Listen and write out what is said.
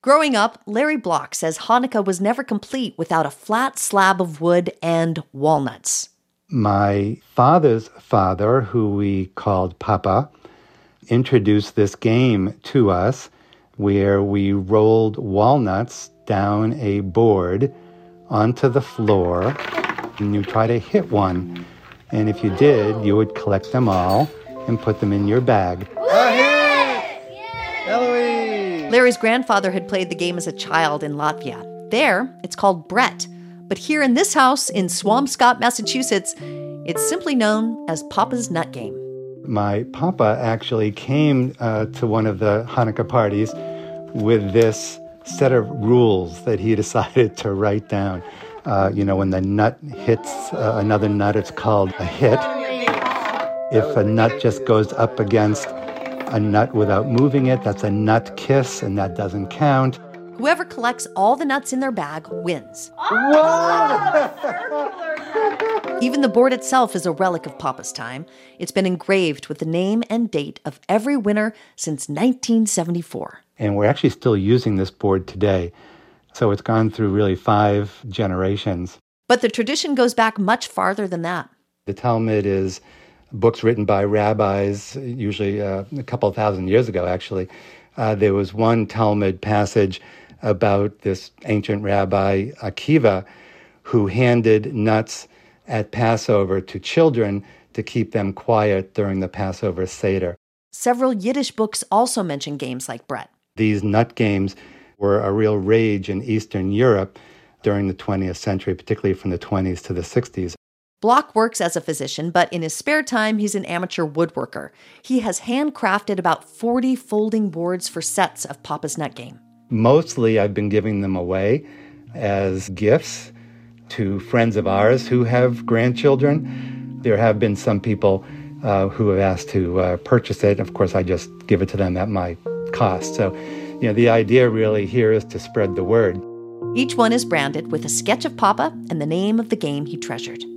Growing up, Larry Block says Hanukkah was never complete without a flat slab of wood and walnuts. My father's father, who we called Papa, introduced this game to us where we rolled walnuts down a board onto the floor, and you try to hit one. And if you did, you would collect them all and put them in your bag. Eloise! Larry's grandfather had played the game as a child in Latvia. There, it's called Brett. But here in this house in Swampscott, Massachusetts, it's simply known as Papa's Nut Game. My papa actually came to one of the Hanukkah parties with this set of rules that he decided to write down. When the nut hits another nut, it's called a hit. If a nut just goes up against a nut without moving it, that's a nut kiss, and that doesn't count. Whoever collects all the nuts in their bag wins. Even the board itself is a relic of Papa's time. It's been engraved with the name and date of every winner since 1974. And we're actually still using this board today. So it's gone through really 5 generations. But the tradition goes back much farther than that. The Talmud is books written by rabbis, usually a couple thousand years ago, actually. There was one Talmud passage about this ancient rabbi, Akiva, who handed nuts at Passover to children to keep them quiet during the Passover Seder. Several Yiddish books also mention games like Brett. These nut games were a real rage in Eastern Europe during the 20th century, particularly from the 20s to the 60s. Block works as a physician, but in his spare time, he's an amateur woodworker. He has handcrafted about 40 folding boards for sets of Papa's Nut Game. Mostly, I've been giving them away as gifts to friends of ours who have grandchildren. There have been some people who have asked to purchase it. Of course, I just give it to them at my cost. So, the idea really here is to spread the word. Each one is branded with a sketch of Papa and the name of the game he treasured.